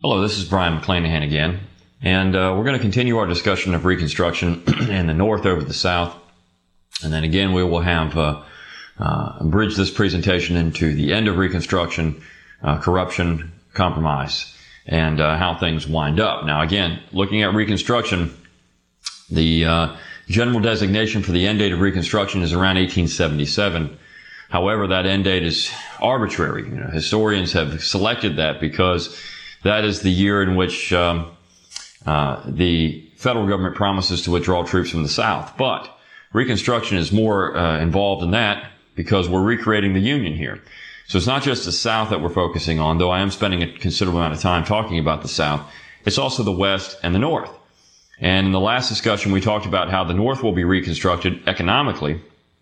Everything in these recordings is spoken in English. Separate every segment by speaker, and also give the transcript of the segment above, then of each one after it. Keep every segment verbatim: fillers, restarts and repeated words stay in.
Speaker 1: Hello, this is Brian McClanahan again, and uh, we're going to continue our discussion of Reconstruction in the North over the South, and then again we will have uh, uh, bridge this presentation into the end of Reconstruction, uh, corruption, compromise, and uh, how things wind up. Now again, looking at Reconstruction, the uh, general designation for the end date of Reconstruction is around eighteen seventy-seven. However, that end date is arbitrary. You know, historians have selected that because that is the year in which um, uh, the federal government promises to withdraw troops from the South. But Reconstruction is more uh, involved in that because we're recreating the Union here. So it's not just the South that we're focusing on, though I am spending a considerable amount of time talking about the South. It's also the West and the North. And in the last discussion, we talked about how the North will be reconstructed economically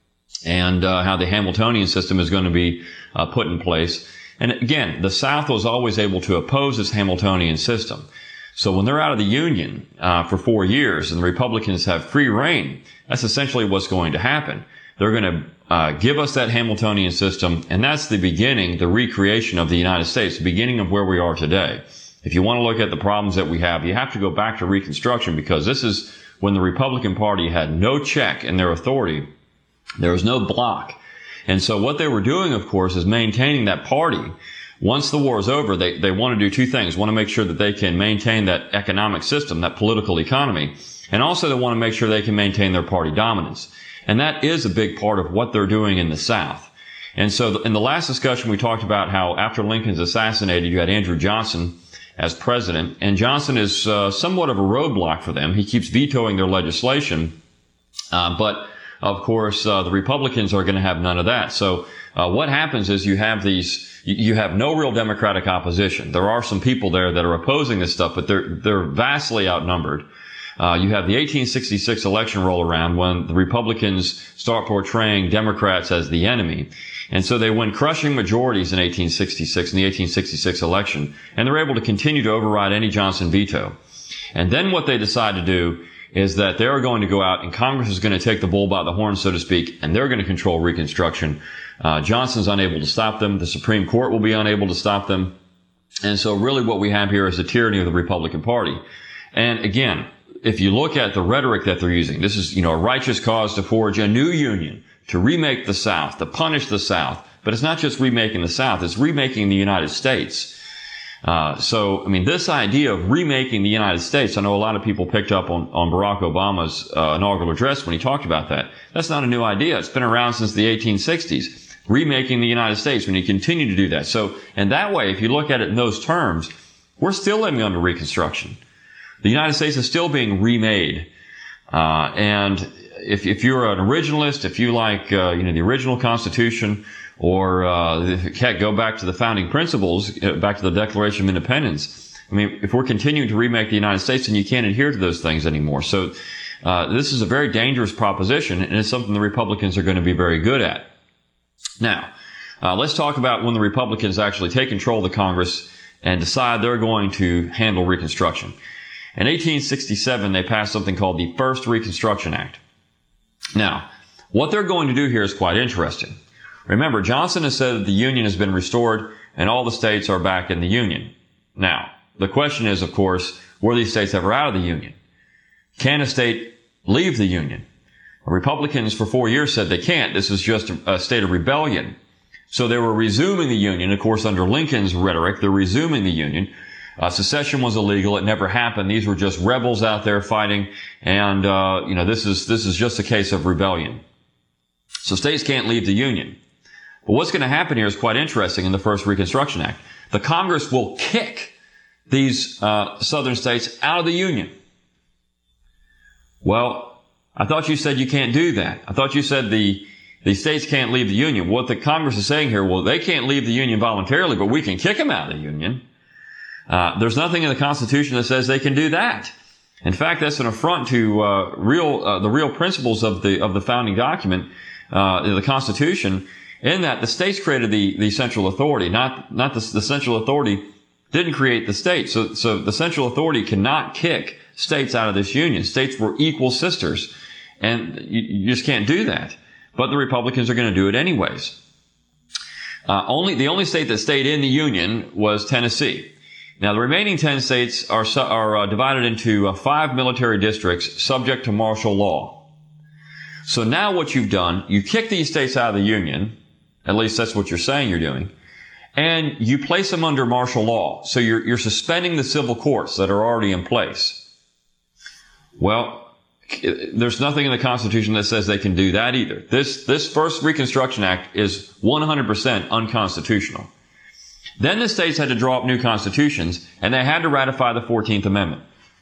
Speaker 1: and uh, how the Hamiltonian system is going to be uh, put in place. And again, the South was always able to oppose this Hamiltonian system. So when they're out of the Union uh, for four years and the Republicans have free reign, that's essentially what's going to happen. They're going to uh, give us that Hamiltonian system, and that's the beginning, the recreation of the United States, the beginning of where we are today. If you want to look at the problems that we have, you have to go back to Reconstruction, because this is when the Republican Party had no check in their authority. There was no block. And so what they were doing, of course, is maintaining that party. Once the war is over, they, they want to do two things. Want to make sure that they can maintain that economic system, that political economy, and also they want to make sure they can maintain their party dominance. And that is a big part of what they're doing in the South. And so in the last discussion, we talked about how after Lincoln's assassinated, you had Andrew Johnson as president, and Johnson is uh, somewhat of a roadblock for them. He keeps vetoing their legislation, uh, but of course, uh, the Republicans are going to have none of that. So uh, what happens is you have these, you have no real Democratic opposition. There are some people there that are opposing this stuff, but they're they're vastly outnumbered. Uh, you have the eighteen sixty-six election roll around when the Republicans start portraying Democrats as the enemy. And so they win crushing majorities in eighteen sixty-six, in the eighteen sixty-six election, and they're able to continue to override any Johnson veto. And then what they decide to do is that they're going to go out and Congress is going to take the bull by the horn, so to speak, and they're going to control Reconstruction. Uh, Johnson's unable to stop them. The Supreme Court will be unable to stop them. And so really what we have here is the tyranny of the Republican Party. And again, if you look at the rhetoric that they're using, this is, you know, a righteous cause to forge a new union, to remake the South, to punish the South. But it's not just remaking the South, it's remaking the United States. Uh, so, I mean, this idea of remaking the United States, I know a lot of people picked up on, on Barack Obama's uh, inaugural address when he talked about that. That's not a new idea. It's been around since the eighteen sixties. Remaking the United States, when you continue to do that. So, and that way, if you look at it in those terms, we're still living under Reconstruction. The United States is still being remade. Uh, and if, if you're an originalist, if you like, uh, you know, the original Constitution, or uh, heck, go back to the founding principles, back to the Declaration of Independence. I mean, if we're continuing to remake the United States, then you can't adhere to those things anymore. So uh, this is a very dangerous proposition, and it's something the Republicans are going to be very good at. Now, uh, let's talk about when the Republicans actually take control of the Congress and decide they're going to handle Reconstruction. In eighteen sixty-seven, they passed something called the First Reconstruction Act. Now, what they're going to do here is quite interesting. Remember, Johnson has said that the Union has been restored and all the states are back in the Union. Now, the question is, of course, were these states ever out of the Union? Can a state leave the Union? Republicans for four years said they can't. This is just a state of rebellion. So they were resuming the Union. Of course, under Lincoln's rhetoric, they're resuming the Union. Uh, secession was illegal. It never happened. These were just rebels out there fighting. And, uh, you know, this is, this is just a case of rebellion. So states can't leave the Union. But what's going to happen here is quite interesting in the First Reconstruction Act. The Congress will kick these uh, southern states out of the Union. Well, I thought you said you can't do that. I thought you said the, the states can't leave the Union. What the Congress is saying here, well, they can't leave the Union voluntarily, but we can kick them out of the Union. Uh, there's nothing in the Constitution that says they can do that. In fact, that's an affront to uh, real uh, the real principles of the of the founding document, uh, the Constitution. In that the states created the, the central authority, not, not the, the central authority didn't create the states. So, so the central authority cannot kick states out of this union. States were equal sisters, and you, you just can't do that. But the Republicans are going to do it anyways. Uh, only, the only state that stayed in the union was Tennessee. Now, the remaining ten states are, are uh, divided into uh, five military districts subject to martial law. So now what you've done, you kick these states out of the Union, at least that's what you're saying you're doing, and you place them under martial law. So you're, you're suspending the civil courts that are already in place. Well, there's nothing in the Constitution that says they can do that either. This, this first Reconstruction Act is one hundred percent unconstitutional. Then the states had to draw up new constitutions, and they had to ratify the fourteenth Amendment.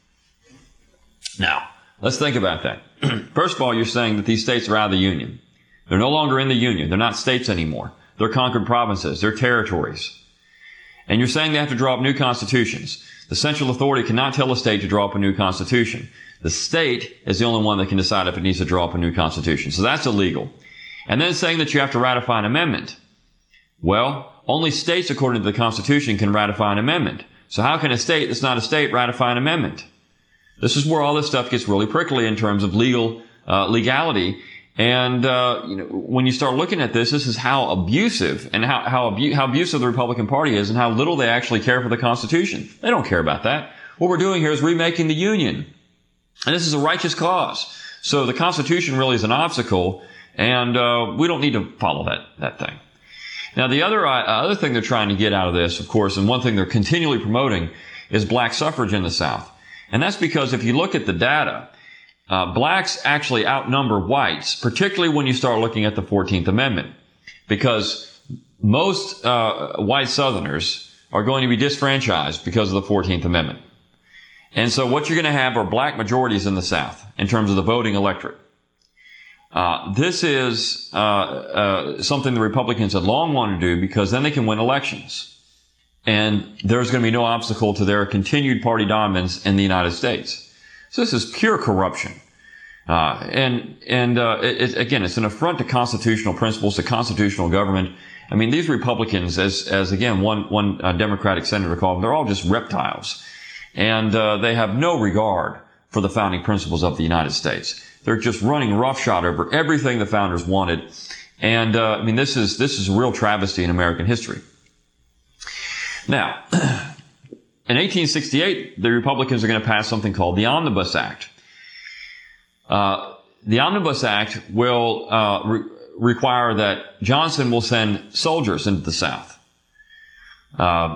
Speaker 1: Now, let's think about that. First of all, you're saying that these states are out of the Union. They're no longer in the Union. They're not states anymore. They're conquered provinces. They're territories. And you're saying they have to draw up new constitutions. The central authority cannot tell a state to draw up a new constitution. The state is the only one that can decide if it needs to draw up a new constitution. So that's illegal. And then saying that you have to ratify an amendment. Well, only states, according to the Constitution, can ratify an amendment. So how can a state that's not a state ratify an amendment? This is where all this stuff gets really prickly in terms of legal uh, legality. And uh, you know, when you start looking at this, this is how abusive and how how, abu- how abusive the Republican Party is, and how little they actually care for the Constitution. They don't care about that. What we're doing here is remaking the Union. And this is a righteous cause. So the Constitution really is an obstacle, and uh, we don't need to follow that, that thing. Now, the other, uh, other thing they're trying to get out of this, of course, and one thing they're continually promoting, is black suffrage in the South. And that's because if you look at the data, uh, blacks actually outnumber whites, particularly when you start looking at the fourteenth Amendment. Because most uh, white Southerners are going to be disfranchised because of the fourteenth Amendment. And so what you're going to have are black majorities in the South in terms of the voting electorate. Uh, this is uh, uh, something the Republicans had long wanted to do, because then they can win elections. And there's going to be no obstacle to their continued party dominance in the United States. So this is pure corruption. Uh, and, and, uh, it, it, again, it's an affront to constitutional principles, to constitutional government. I mean, these Republicans, as, as again, one, one uh, Democratic senator called them, they're all just reptiles. And uh, they have no regard for the founding principles of the United States. They're just running roughshod over everything the founders wanted. And uh, I mean, this is this is a real travesty in American history. Now, in eighteen sixty-eight, the Republicans are going to pass something called the Omnibus Act. Uh, the Omnibus Act will uh, re- require that Johnson will send soldiers into the South. Uh,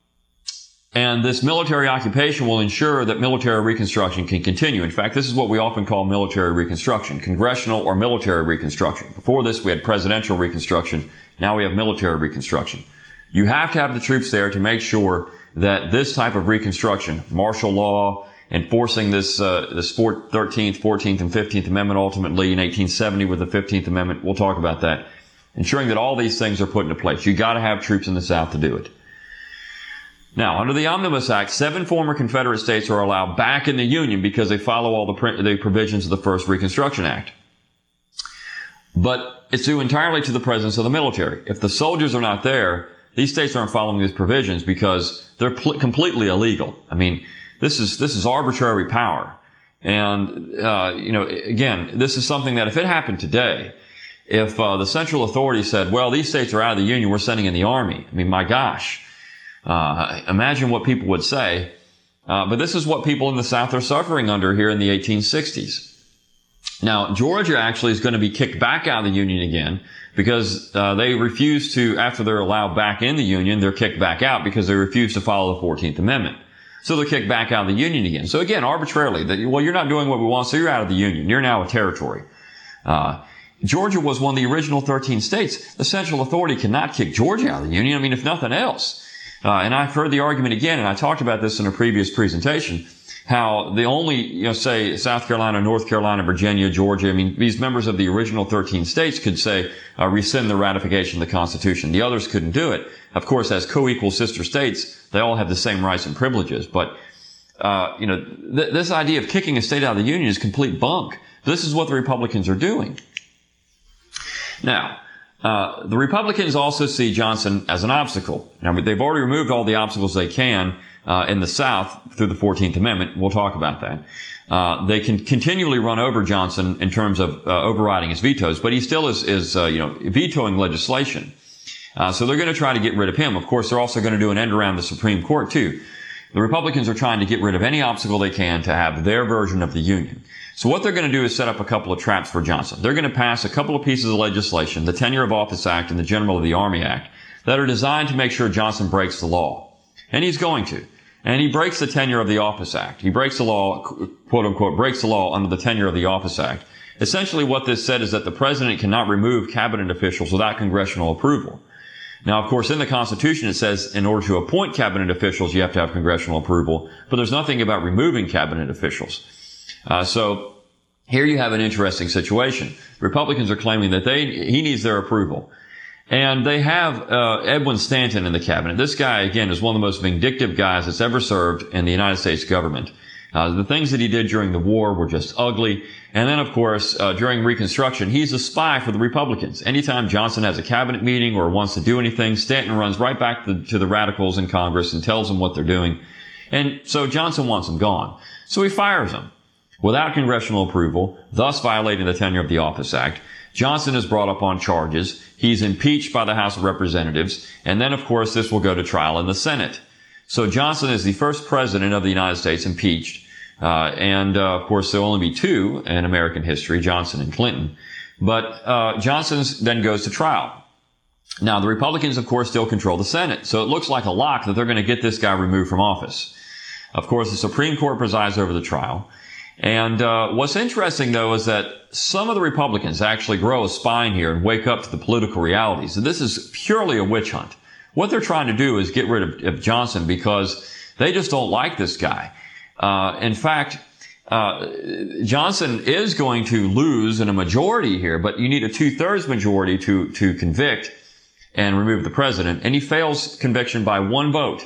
Speaker 1: And this military occupation will ensure that military reconstruction can continue. In fact, this is what we often call military reconstruction, congressional or military reconstruction. Before this, we had presidential reconstruction. Now we have military reconstruction. You have to have the troops there to make sure that this type of reconstruction, martial law, enforcing this, uh, this thirteenth, fourteenth, and fifteenth Amendment ultimately in eighteen seventy with the fifteenth Amendment, we'll talk about that, ensuring that all these things are put into place. You got to have troops in the South to do it. Now, under the Omnibus Act, seven former Confederate states are allowed back in the Union because they follow all the, pr- the provisions of the first Reconstruction Act. But it's due entirely to the presence of the military. If the soldiers are not there, these states aren't following these provisions because they're pl- completely illegal. I mean, this is this is arbitrary power. And, uh, you know, again, this is something that if it happened today, if uh, the central authority said, well, these states are out of the Union, we're sending in the Army. I mean, my gosh. Uh, imagine what people would say. Uh, but this is what people in the South are suffering under here in the eighteen sixties. Now, Georgia actually is going to be kicked back out of the Union again because uh, they refuse to, after they're allowed back in the Union, they're kicked back out because they refuse to follow the fourteenth Amendment. So they're kicked back out of the Union again. So again, arbitrarily, that, well, you're not doing what we want, so you're out of the Union. You're now a territory. Uh, Georgia was one of the original thirteen states. The central authority cannot kick Georgia out of the Union. I mean, if nothing else. Uh, and I've heard the argument again, and I talked about this in a previous presentation, how the only, you know, say South Carolina, North Carolina, Virginia, Georgia, I mean, these members of the original thirteen states could say, uh, rescind the ratification of the Constitution. The others couldn't do it. Of course, as co-equal sister states, they all have the same rights and privileges. But, uh, you know, th- this idea of kicking a state out of the Union is complete bunk. This is what the Republicans are doing. Now, Uh, the Republicans also see Johnson as an obstacle. Now, they've already removed all the obstacles they can uh, in the South through the fourteenth Amendment. We'll talk about that. Uh, they can continually run over Johnson in terms of uh, overriding his vetoes, but he still is, is uh, you know, vetoing legislation. Uh, so they're going to try to get rid of him. Of course, they're also going to do an end around the Supreme Court, too. The Republicans are trying to get rid of any obstacle they can to have their version of the Union. So what they're going to do is set up a couple of traps for Johnson. They're going to pass a couple of pieces of legislation, the Tenure of Office Act and the General of the Army Act, that are designed to make sure Johnson breaks the law. And he's going to. And he breaks the Tenure of the Office Act. He breaks the law, quote unquote, breaks the law under the Tenure of the Office Act. Essentially what this said is that the president cannot remove cabinet officials without congressional approval. Now, of course, in the Constitution, it says in order to appoint cabinet officials, you have to have congressional approval, but there's nothing about removing cabinet officials. Uh, so here you have an interesting situation. Republicans are claiming that they, he needs their approval. And they have, uh, Edwin Stanton in the cabinet. This guy, again, is one of the most vindictive guys that's ever served in the United States government. Uh, the things that he did during the war were just ugly. And then, of course, uh, during Reconstruction, he's a spy for the Republicans. Anytime Johnson has a cabinet meeting or wants to do anything, Stanton runs right back to, to the radicals in Congress and tells them what they're doing. And so Johnson wants them gone. So he fires them without congressional approval, thus violating the Tenure of the Office Act. Johnson is brought up on charges. He's impeached by the House of Representatives. And then, of course, this will go to trial in the Senate. So Johnson is the first president of the United States impeached. Uh, and, uh, of course, there'll only be two in American history, Johnson and Clinton. But, uh, Johnson then goes to trial. Now, the Republicans, of course, still control the Senate. So it looks like a lock that they're going to get this guy removed from office. Of course, the Supreme Court presides over the trial. And, uh, what's interesting, though, is that some of the Republicans actually grow a spine here and wake up to the political realities. And this is purely a witch hunt. What they're trying to do is get rid of, of Johnson because they just don't like this guy. Uh, in fact, uh, Johnson is going to lose in a majority here, but you need a two-thirds majority to, to convict and remove the president, and he fails conviction by one vote.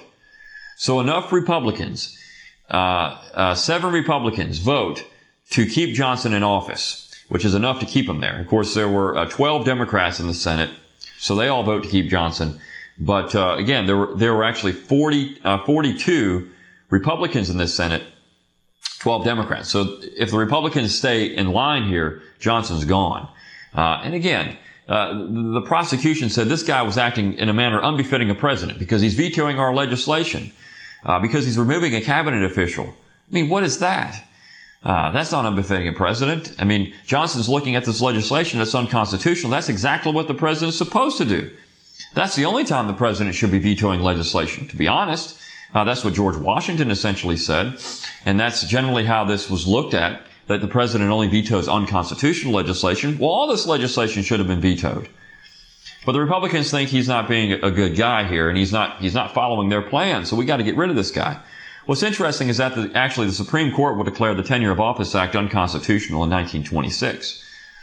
Speaker 1: So enough Republicans, uh, uh, seven Republicans vote to keep Johnson in office, which is enough to keep him there. Of course, there were uh, twelve Democrats in the Senate, so they all vote to keep Johnson. But, uh, again, there were, there were actually forty, uh, forty-two Republicans in this Senate, twelve Democrats. So if the Republicans stay in line here, Johnson's gone. Uh, and again, uh, the prosecution said this guy was acting in a manner unbefitting a president because he's vetoing our legislation, uh, because he's removing a cabinet official. I mean, what is that? Uh, that's not unbefitting a president. I mean, Johnson's looking at this legislation that's unconstitutional. That's exactly what the president's supposed to do. That's the only time the president should be vetoing legislation, to be honest. Uh, that's what George Washington essentially said. And that's generally how this was looked at, that the president only vetoes unconstitutional legislation. Well, all this legislation should have been vetoed. But the Republicans think he's not being a good guy here, and he's not, he's not following their plan. So we got to get rid of this guy. What's interesting is that the, actually the Supreme Court will declare the Tenure of Office Act unconstitutional in nineteen twenty-six.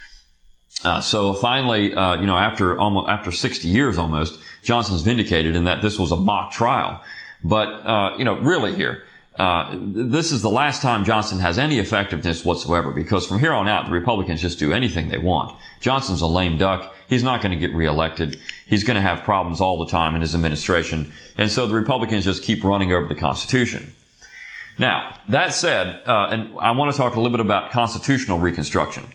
Speaker 1: Uh, so finally, uh, you know, after almost, after sixty years almost, Johnson's vindicated in that this was a mock trial. But, uh, you know, really here, uh, this is the last time Johnson has any effectiveness whatsoever, because from here on out, the Republicans just do anything they want. Johnson's a lame duck. He's not going to get reelected. He's going to have problems all the time in his administration. And so the Republicans just keep running over the Constitution. Now, that said, uh, and I want to talk a little bit about constitutional reconstruction,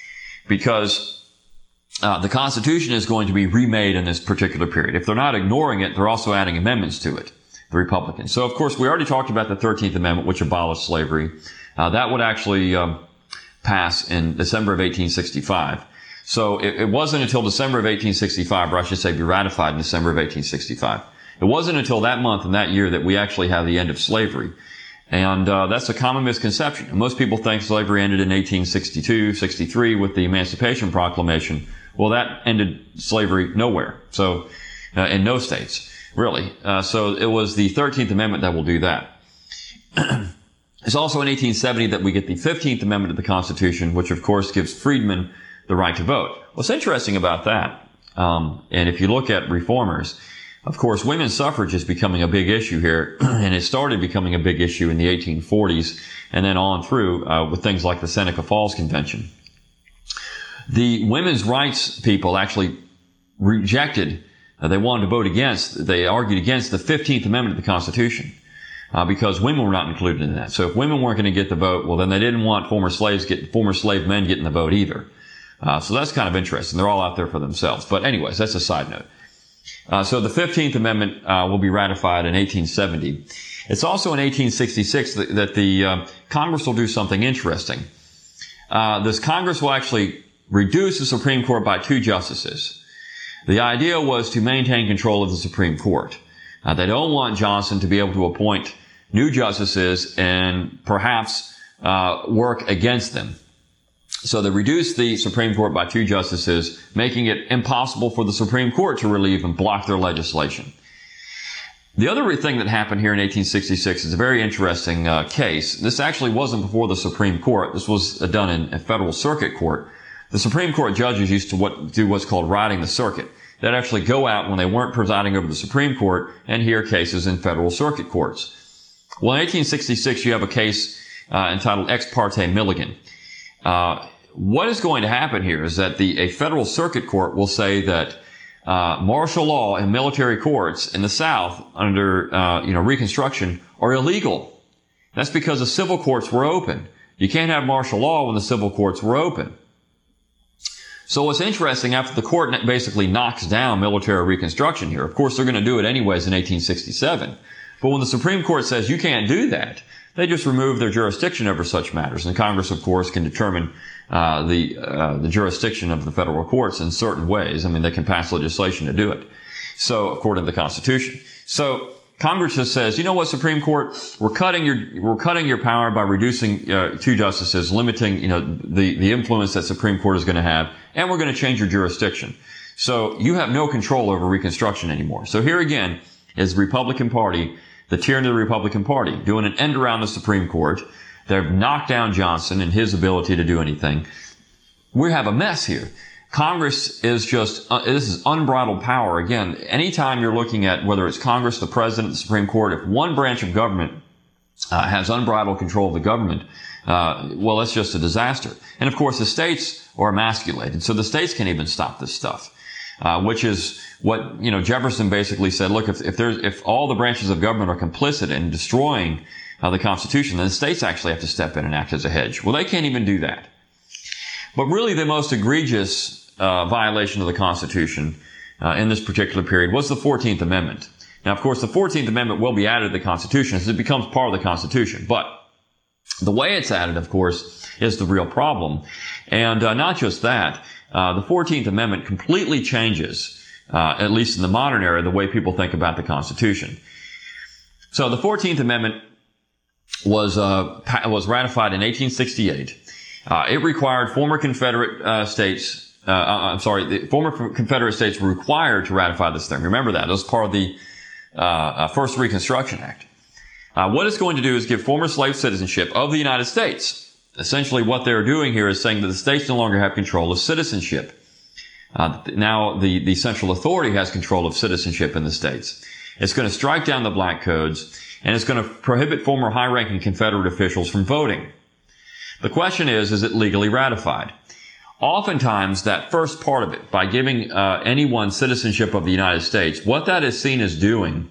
Speaker 1: because Uh, the Constitution is going to be remade in this particular period. If they're not ignoring it, they're also adding amendments to it, the Republicans. So, of course, we already talked about the thirteenth Amendment, which abolished slavery. Uh, that would actually um, pass in December of eighteen sixty-five. So it, it wasn't until December of eighteen sixty-five, or I should say be ratified in December of eighteen sixty-five. It wasn't until that month and that year that we actually have the end of slavery. And uh, that's a common misconception. Most people think slavery ended in eighteen sixty-two, sixty-three with the Emancipation Proclamation. Well, that ended slavery nowhere. So, uh, in no states, really. Uh, so it was the thirteenth Amendment that will do that. It's also in eighteen seventy that we get the fifteenth Amendment of the Constitution, which of course gives freedmen the right to vote. What's interesting about that, um, and if you look at reformers, of course, women's suffrage is becoming a big issue here, and it started becoming a big issue in the eighteen forties, and then on through uh, with things like the Seneca Falls Convention. The women's rights people actually rejected, uh, they wanted to vote against, they argued against the fifteenth Amendment of the Constitution, uh, because women were not included in that. So if women weren't going to get the vote, well, then they didn't want former slaves get, former slave men getting the vote either. Uh, so that's kind of interesting. They're all out there for themselves. But anyways, that's a side note. Uh, so the fifteenth Amendment uh, will be ratified in eighteen seventy. It's also in eighteen sixty-six that, that the uh, Congress will do something interesting. Uh, this Congress will actually reduce the Supreme Court by two justices. The idea was to maintain control of the Supreme Court. Uh, they don't want Johnson to be able to appoint new justices and perhaps uh, work against them. So they reduced the Supreme Court by two justices, making it impossible for the Supreme Court to relieve and block their legislation. The other thing that happened here in eighteen sixty-six is a very interesting uh, case. This actually wasn't before the Supreme Court. This was uh, done in a federal circuit court. The Supreme Court judges used to what, do what's called riding the circuit. They'd actually go out when they weren't presiding over the Supreme Court and hear cases in federal circuit courts. Well, in eighteen sixty-six, you have a case uh, entitled Ex parte Milligan. Uh, what is going to happen here is that the a federal circuit court will say that uh, martial law and military courts in the South under uh, you know Reconstruction are illegal. That's because the civil courts were open. You can't have martial law when the civil courts were open. So what's interesting, after the court basically knocks down military Reconstruction here, of course they're going to do it anyways in eighteen sixty-seven. But when the Supreme Court says you can't do that, they just remove their jurisdiction over such matters. And Congress, of course, can determine uh, the uh, the jurisdiction of the federal courts in certain ways. I mean, they can pass legislation to do it. So, according to the Constitution. So, Congress just says, you know what, Supreme Court, we're cutting your we're cutting your power by reducing uh, two justices, limiting you know the the influence that Supreme Court is going to have, and we're going to change your jurisdiction. So, you have no control over Reconstruction anymore. So, here again is the Republican Party, the tyranny of the Republican Party, doing an end around the Supreme Court. They've knocked down Johnson and his ability to do anything. We have a mess here. Congress is just, uh, this is unbridled power. Again, anytime you're looking at whether it's Congress, the President, the Supreme Court, if one branch of government uh, has unbridled control of the government, uh, well, it's just a disaster. And of course, the states are emasculated, so the states can't even stop this stuff. Uh, which is what, you know, Jefferson basically said, look, if, if there's, if all the branches of government are complicit in destroying uh, the Constitution, then the states actually have to step in and act as a hedge. Well, they can't even do that. But really the most egregious uh, violation of the Constitution uh, in this particular period was the fourteenth Amendment. Now, of course, the fourteenth Amendment will be added to the Constitution as it becomes part of the Constitution. But the way it's added, of course, is the real problem. And uh, not just that. Uh, the fourteenth Amendment completely changes, uh, at least in the modern era, the way people think about the Constitution. So the fourteenth Amendment was uh, was ratified in eighteen sixty-eight. Uh, it required former Confederate uh, states, uh, I'm sorry, the former Confederate states were required to ratify this thing. Remember that. It was part of the uh, uh, first Reconstruction Act. Uh, what it's going to do is give former slave citizenship of the United States. Essentially, what they're doing here is saying that the states no longer have control of citizenship. Uh, now, the, the central authority has control of citizenship in the states. It's going to strike down the black codes, and it's going to prohibit former high-ranking Confederate officials from voting. The question is, is it legally ratified? Oftentimes, that first part of it, by giving uh, anyone citizenship of the United States, what that is seen as doing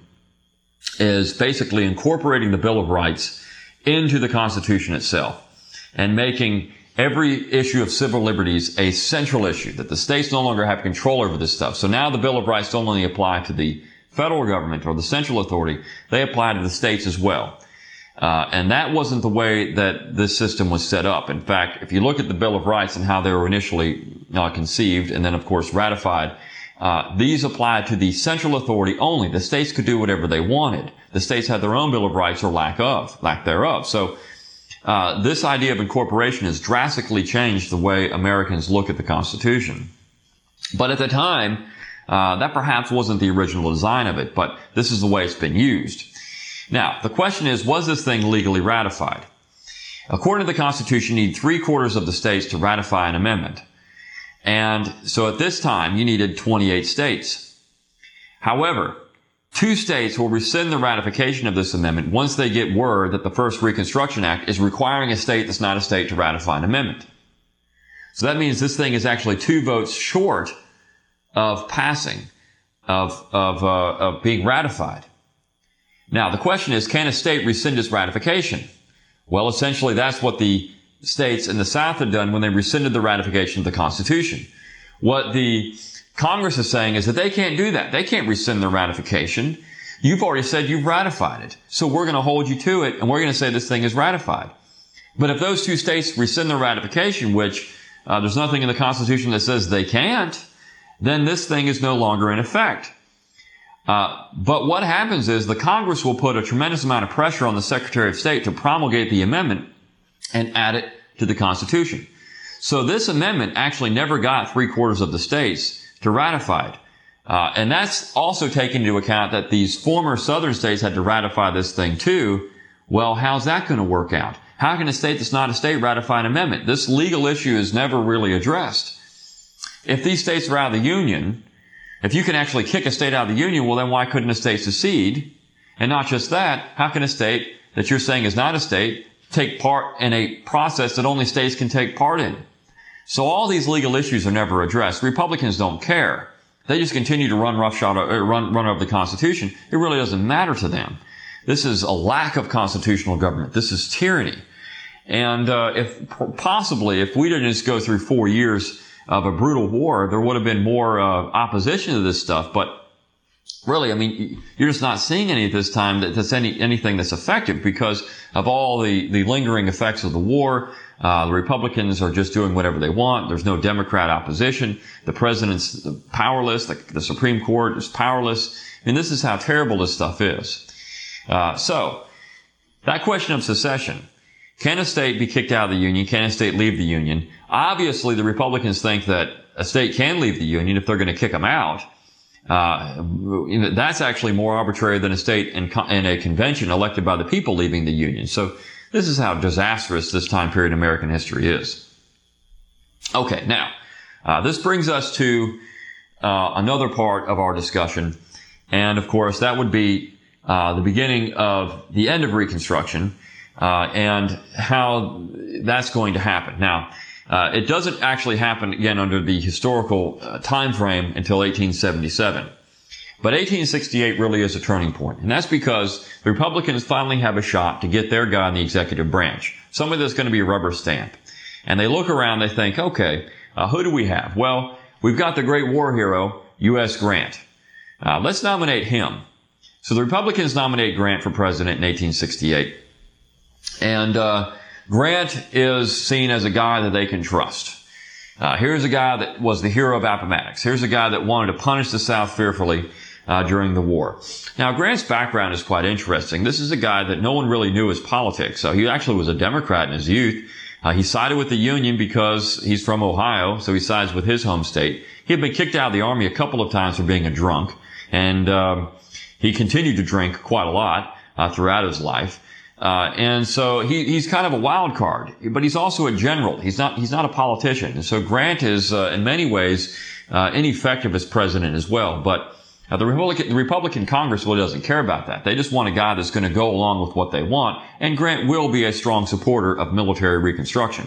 Speaker 1: is basically incorporating the Bill of Rights into the Constitution itself, and making every issue of civil liberties a central issue, that the states no longer have control over this stuff. So now the Bill of Rights don't only apply to the federal government or the central authority, they apply to the states as well. Uh, and that wasn't the way that this system was set up. In fact, if you look at the Bill of Rights and how they were initially uh, conceived and then, of course, ratified, uh, these applied to the central authority only. The states could do whatever they wanted. The states had their own Bill of Rights or lack of, lack thereof. So Uh, this idea of incorporation has drastically changed the way Americans look at the Constitution. But at the time, uh, that perhaps wasn't the original design of it, but this is the way it's been used. Now, the question is, was this thing legally ratified? According to the Constitution, you need three quarters of the states to ratify an amendment. And so at this time, you needed twenty-eight states. However, two states will rescind the ratification of this amendment once they get word that the first Reconstruction Act is requiring a state that's not a state to ratify an amendment. So that means this thing is actually two votes short of passing, of, of, uh, of being ratified. Now, the question is, can a state rescind its ratification? Well, essentially, that's what the states in the South had done when they rescinded the ratification of the Constitution. What the Congress is saying is that they can't do that. They can't rescind their ratification. You've already said you've ratified it. So we're going to hold you to it, and we're going to say this thing is ratified. But if those two states rescind their ratification, which uh, there's nothing in the Constitution that says they can't, then this thing is no longer in effect. Uh, but what happens is the Congress will put a tremendous amount of pressure on the Secretary of State to promulgate the amendment and add it to the Constitution. So this amendment actually never got three quarters of the states to ratify it. Uh, and that's also taking into account that these former southern states had to ratify this thing too. Well, how's that going to work out? How can a state that's not a state ratify an amendment? This legal issue is never really addressed. If these states are out of the Union, if you can actually kick a state out of the Union, well, then why couldn't a state secede? And not just that, how can a state that you're saying is not a state take part in a process that only states can take part in? So all these legal issues are never addressed. Republicans don't care. They just continue to run roughshod, or run, run over the Constitution. It really doesn't matter to them. This is a lack of constitutional government. This is tyranny. And uh, if possibly, if we didn't just go through four years of a brutal war, there would have been more uh, opposition to this stuff. But really, I mean, you're just not seeing any at this time that, that's any anything that's effective because of all the, the lingering effects of the war. Uh, the Republicans are just doing whatever they want. There's no Democrat opposition. The president's powerless. The, the Supreme Court is powerless. I mean, this is how terrible this stuff is. Uh, so, that question of secession. Can a state be kicked out of the Union? Can a state leave the Union? Obviously, the Republicans think that a state can leave the Union if they're going to kick them out. Uh, that's actually more arbitrary than a state in, in a convention elected by the people leaving the Union. So, this is how disastrous this time period in American history is. Okay, now, uh, this brings us to uh, another part of our discussion. And, of course, that would be uh, the beginning of the end of Reconstruction uh, and how that's going to happen. Now, uh, it doesn't actually happen, again, under the historical uh, time frame until eighteen seventy-seven. But eighteen sixty-eight really is a turning point, and that's because the Republicans finally have a shot to get their guy in the executive branch, somebody that's going to be a rubber stamp. And they look around, they think, okay, uh, who do we have? Well, we've got the great war hero, U S Grant. Uh, let's nominate him. So the Republicans nominate Grant for president in eighteen sixty-eight. And uh, Grant is seen as a guy that they can trust. Uh, here's a guy that was the hero of Appomattox. Here's a guy that wanted to punish the South fearfully Uh, during the war. Now, Grant's background is quite interesting. This is a guy that no one really knew his politics. So he actually was a Democrat in his youth. Uh, he sided with the Union because he's from Ohio, so he sides with his home state. He had been kicked out of the Army a couple of times for being a drunk, and um, he continued to drink quite a lot uh, throughout his life. Uh, and so he, he's kind of a wild card, but he's also a general. He's not he's not a politician. And so Grant is, uh, in many ways, uh, ineffective as president as well. But Now, the Republican, the Republican Congress really doesn't care about that. They just want a guy that's going to go along with what they want, and Grant will be a strong supporter of military reconstruction.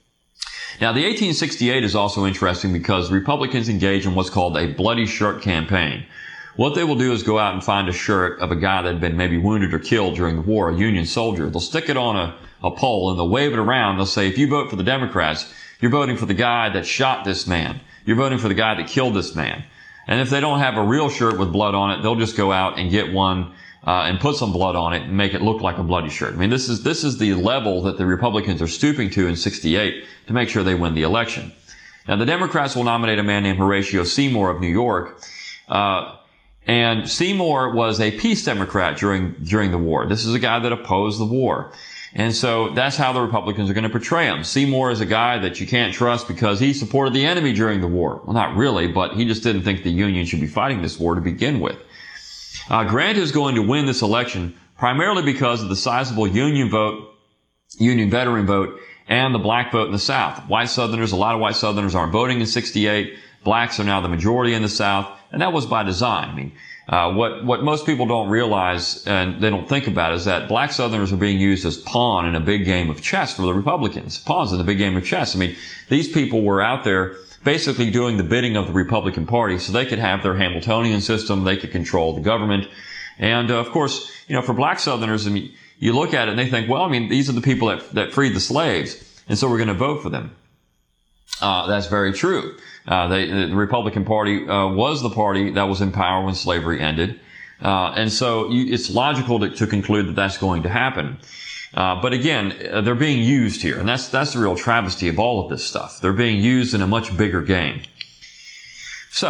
Speaker 1: Now, the eighteen sixty-eight is also interesting because Republicans engage in what's called a bloody shirt campaign. What they will do is go out and find a shirt of a guy that had been maybe wounded or killed during the war, a Union soldier. They'll stick it on a, a pole and they'll wave it around. They'll say, if you vote for the Democrats, you're voting for the guy that shot this man. You're voting for the guy that killed this man. And if they don't have a real shirt with blood on it, they'll just go out and get one uh, and put some blood on it and make it look like a bloody shirt. I mean, this is this is the level that the Republicans are stooping to in sixty-eight to make sure they win the election. Now, the Democrats will nominate a man named Horatio Seymour of New York, uh, and Seymour was a peace Democrat during during the war. This is a guy that opposed the war. And so that's how the Republicans are going to portray him. Seymour is a guy that you can't trust because he supported the enemy during the war. Well, not really, but he just didn't think the Union should be fighting this war to begin with. Uh, Grant is going to win this election primarily because of the sizable Union vote, Union veteran vote, and the black vote in the South. White Southerners, a lot of white Southerners aren't voting in sixty-eight. Blacks are now the majority in the South, and that was by design. I mean, Uh, what, what most people don't realize and they don't think about is that black Southerners are being used as pawn in a big game of chess for the Republicans. Pawns in the big game of chess. I mean, these people were out there basically doing the bidding of the Republican Party so they could have their Hamiltonian system. They could control the government. And, uh, of course, you know, for black Southerners, I mean, you look at it and they think, well, I mean, these are the people that, that freed the slaves. And so we're going to vote for them. Uh, that's very true. Uh, they, the Republican Party uh, was the party that was in power when slavery ended. Uh, and so you, it's logical to, to conclude that that's going to happen. Uh, but again, uh, they're being used here. And that's, that's the real travesty of all of this stuff. They're being used in a much bigger game. So,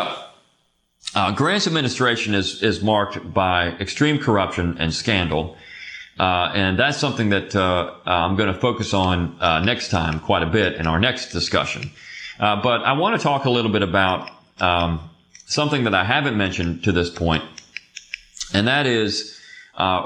Speaker 1: uh, Grant's administration is, is marked by extreme corruption and scandal. Uh, and that's something that, uh, I'm going to focus on, uh, next time quite a bit in our next discussion. Uh, but I want to talk a little bit about, um, something that I haven't mentioned to this point. And that is, uh,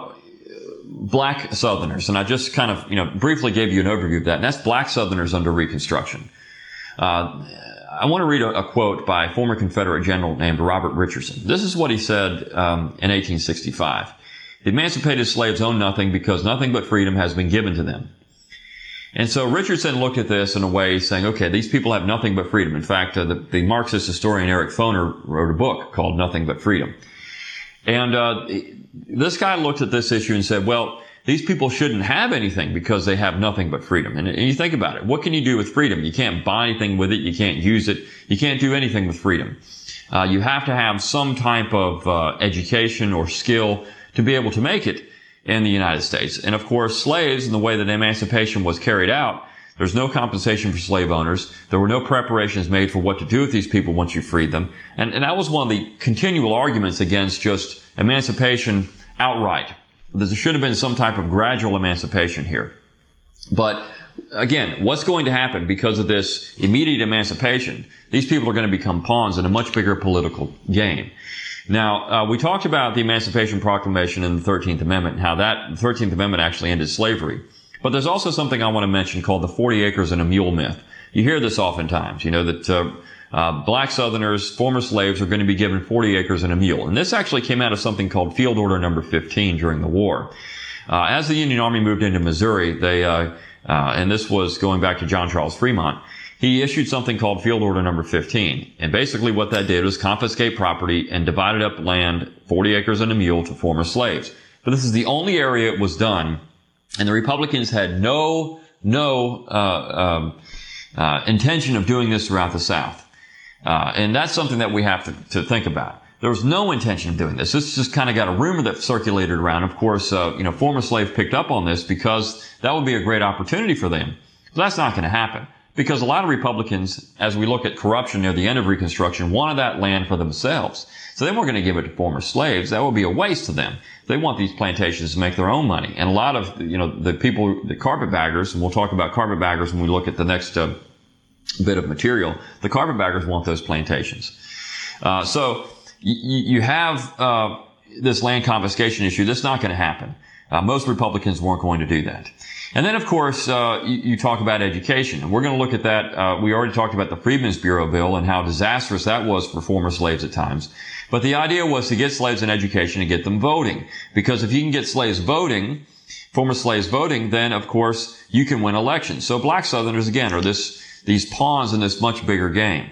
Speaker 1: black Southerners. And I just kind of, you know, briefly gave you an overview of that. And that's black Southerners under Reconstruction. Uh, I want to read a, a quote by a former Confederate general named Robert Richardson. This is what he said, um, in eighteen sixty-five. The emancipated slaves own nothing because nothing but freedom has been given to them. And so Richardson looked at this in a way saying, okay, these people have nothing but freedom. In fact, uh, the, the Marxist historian Eric Foner wrote a book called Nothing But Freedom. And uh, this guy looked at this issue and said, well, these people shouldn't have anything because they have nothing but freedom. And, and you think about it. What can you do with freedom? You can't buy anything with it. You can't use it. You can't do anything with freedom. Uh, you have to have some type of uh, education or skill to be able to make it in the United States. And of course, slaves, in the way that emancipation was carried out, there's no compensation for slave owners. There were no preparations made for what to do with these people once you freed them. And, and that was one of the continual arguments against just emancipation outright. There should have been some type of gradual emancipation here. But again, what's going to happen because of this immediate emancipation? These people are going to become pawns in a much bigger political game. Now, uh, we talked about the Emancipation Proclamation and the thirteenth Amendment, and how that the thirteenth Amendment actually ended slavery. But there's also something I want to mention called the forty acres and a mule myth. You hear this oftentimes, you know, that uh, uh, black Southerners, former slaves, are going to be given forty acres and a mule. And this actually came out of something called Field Order Number fifteen during the war. Uh, as the Union Army moved into Missouri, they, uh, uh, and this was going back to John Charles Fremont, he issued something called Field Order Number fifteen. And basically what that did was confiscate property and divided up land, forty acres and a mule, to former slaves. But this is the only area it was done, and the Republicans had no, no, uh, um, uh, intention of doing this throughout the South. Uh, and that's something that we have to, to think about. There was no intention of doing this. This just kind of got a rumor that circulated around. Of course, uh, you know, former slaves picked up on this because that would be a great opportunity for them. But that's not going to happen, because a lot of Republicans, as we look at corruption near the end of Reconstruction, wanted that land for themselves. So they weren't going to give it to former slaves. That would be a waste to them. They want these plantations to make their own money. And a lot of, you know, the people, the carpetbaggers, and we'll talk about carpetbaggers when we look at the next uh, bit of material, the carpetbaggers want those plantations. Uh, so you, you have uh, this land confiscation issue. That's not going to happen. Uh, most Republicans weren't going to do that. And then, of course, uh, you, you talk about education. And we're going to look at that. Uh, we already talked about the Freedmen's Bureau bill and how disastrous that was for former slaves at times. But the idea was to get slaves in education and get them voting. Because if you can get slaves voting, former slaves voting, then, of course, you can win elections. So black Southerners, again, are this, these pawns in this much bigger game.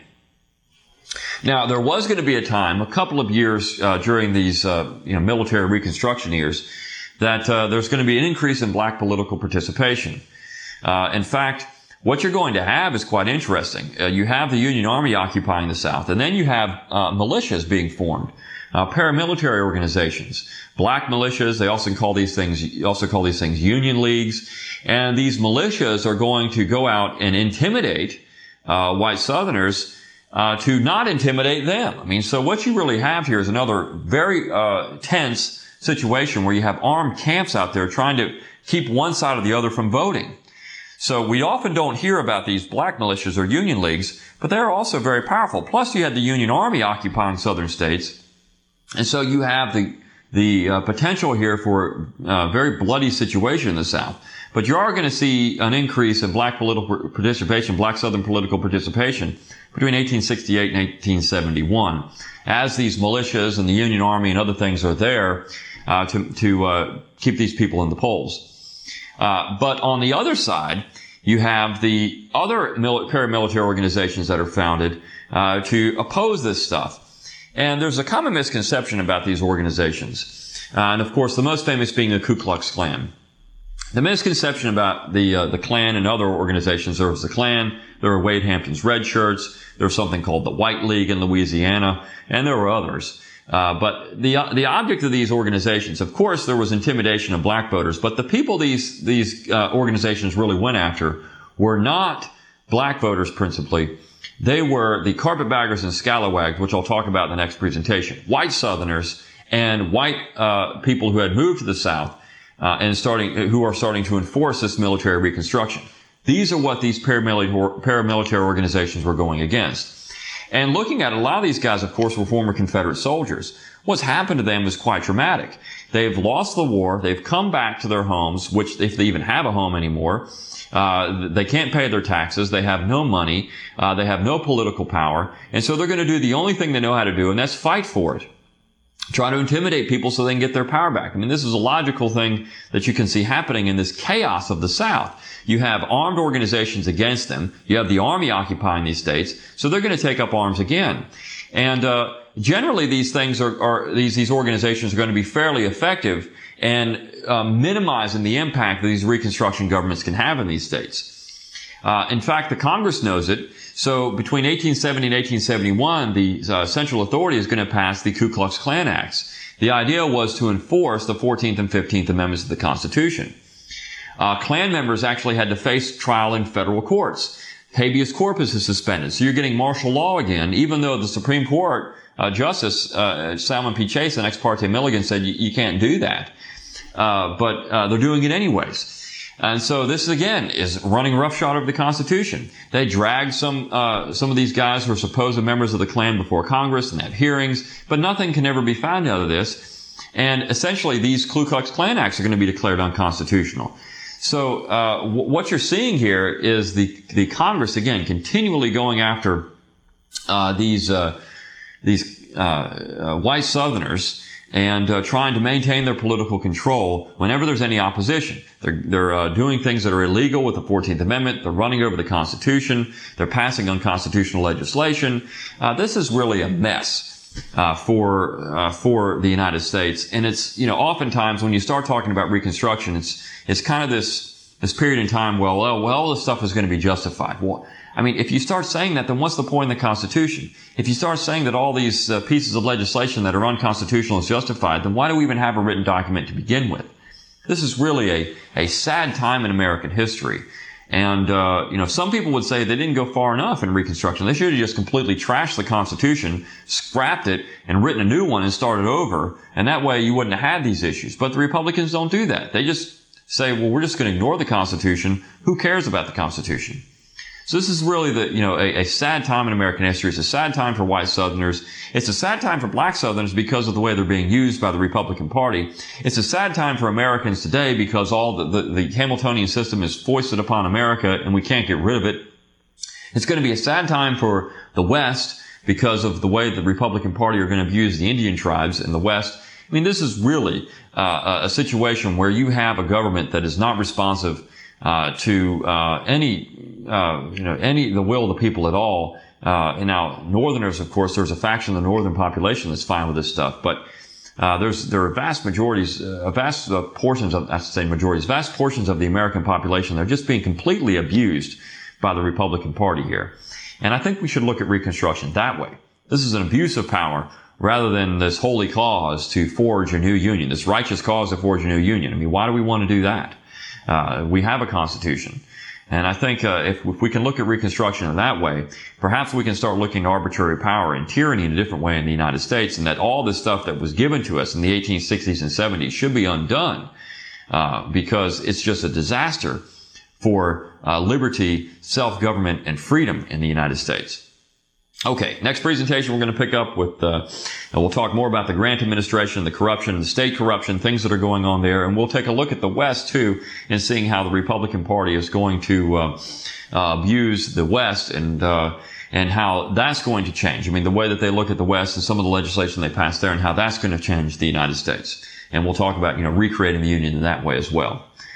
Speaker 1: Now, there was going to be a time, a couple of years uh, during these uh, you know, military Reconstruction years, that uh, there's going to be an increase in black political participation. Uh, in fact, what you're going to have is quite interesting. Uh, you have the Union Army occupying the South, and then you have uh, militias being formed, uh, paramilitary organizations, black militias. They also call these things, also call these things Union Leagues, and these militias are going to go out and intimidate uh, white Southerners uh, to not intimidate them. I mean, so what you really have here is another very uh, tense situation where you have armed camps out there trying to keep one side or the other from voting. So we often don't hear about these black militias or Union Leagues, but they're also very powerful. Plus you had the Union Army occupying southern states. And so you have the, the uh, potential here for a very bloody situation in the South. But you are going to see an increase in black political participation, black Southern political participation between eighteen sixty-eight and eighteen seventy-one, as these militias and the Union Army and other things are there uh, to, to uh, keep these people in the polls. Uh, but on the other side, you have the other mil- paramilitary organizations that are founded uh, to oppose this stuff. And there's a common misconception about these organizations. Uh, and of course, the most famous being the Ku Klux Klan. The misconception about the uh, the Klan and other organizations, there was the Klan, there were Wade Hampton's Red Shirts, there was something called the White League in Louisiana, and there were others. Uh, but the uh, the object of these organizations, of course, there was intimidation of black voters, but the people these these uh, organizations really went after were not black voters principally. They were the carpetbaggers and scalawags, which I'll talk about in the next presentation. White Southerners and white uh, people who had moved to the South uh, and starting who are starting to enforce this military reconstruction. These are what these paramilitary, paramilitary organizations were going against. And looking at it, a lot of these guys, of course, were former Confederate soldiers. What's happened to them is quite dramatic. They've lost the war. They've come back to their homes, which if they even have a home anymore. Uh, they can't pay their taxes. They have no money. Uh, they have no political power. And so they're going to do the only thing they know how to do, and that's fight for it. Try to intimidate people so they can get their power back. I mean, this is a logical thing that you can see happening in this chaos of the South. You have armed organizations against them. You have the army occupying these states. So they're going to take up arms again. And, uh, generally these things are, are these, these organizations are going to be fairly effective and, uh, minimizing the impact that these Reconstruction governments can have in these states. Uh, in fact, the Congress knows it. So between eighteen seventy and eighteen seventy-one, the uh, Central Authority is going to pass the Ku Klux Klan Acts. The idea was to enforce the fourteenth and fifteenth Amendments of the Constitution. Uh, Klan members actually had to face trial in federal courts. Habeas corpus is suspended. So you're getting martial law again, even though the Supreme Court uh, Justice uh, Salmon P. Chase and Ex parte Milligan said you, you can't do that. Uh, but uh, they're doing it anyways. And so this, again, is running roughshod over the Constitution. They dragged some uh some of these guys who are supposed members of the Klan before Congress and have hearings, but nothing can ever be found out of this. And essentially, these Ku Klux Klan Acts are going to be declared unconstitutional. So uh w- what you're seeing here is the the Congress, again, continually going after uh these uh these uh, uh white Southerners and uh, trying to maintain their political control whenever there's any opposition. They're, they're uh, doing things that are illegal with the fourteenth Amendment. They're running over the Constitution. They're passing unconstitutional legislation. Uh, this is really a mess uh, for uh, for the United States. And it's, you know, oftentimes when you start talking about Reconstruction, it's it's kind of this this period in time. Well, well, well all this stuff is going to be justified. Well, I mean, if you start saying that, then what's the point in the Constitution? If you start saying that all these uh, pieces of legislation that are unconstitutional is justified, then why do we even have a written document to begin with? This is really a, a sad time in American history. And, uh, you know, some people would say they didn't go far enough in Reconstruction. They should have just completely trashed the Constitution, scrapped it, and written a new one and started over. And that way you wouldn't have had these issues. But the Republicans don't do that. They just say, well, we're just going to ignore the Constitution. Who cares about the Constitution? So this is really the, you know, a, a sad time in American history. It's a sad time for white Southerners. It's a sad time for black Southerners because of the way they're being used by the Republican Party. It's a sad time for Americans today because all the, the, the Hamiltonian system is foisted upon America and we can't get rid of it. It's going to be a sad time for the West because of the way the Republican Party are going to abuse the Indian tribes in the West. I mean, this is really uh, a situation where you have a government that is not responsive Uh, to uh, any, uh, you know, any the will of the people at all. Uh, and now Northerners, of course, there's a faction of the Northern population that's fine with this stuff, but uh, there's there are vast majorities, uh, vast uh, portions of I should say majorities, vast portions of the American population that are just being completely abused by the Republican Party here. And I think we should look at Reconstruction that way. This is an abuse of power rather than this holy cause to forge a new union, this righteous cause to forge a new union. I mean, why do we want to do that? Uh, we have a Constitution. And I think uh, if, if we can look at Reconstruction in that way, perhaps we can start looking at arbitrary power and tyranny in a different way in the United States, and that all this stuff that was given to us in the eighteen sixties and seventies should be undone uh, because it's just a disaster for uh, liberty, self-government, and freedom in the United States. Okay, next presentation we're going to pick up with, uh, and we'll talk more about the Grant administration, the corruption, the state corruption, things that are going on there, and we'll take a look at the West too, and seeing how the Republican Party is going to uh, uh, abuse the West, and uh, and how that's going to change. I mean, the way that they look at the West and some of the legislation they passed there, and how that's going to change the United States. And we'll talk about, you know, recreating the Union in that way as well.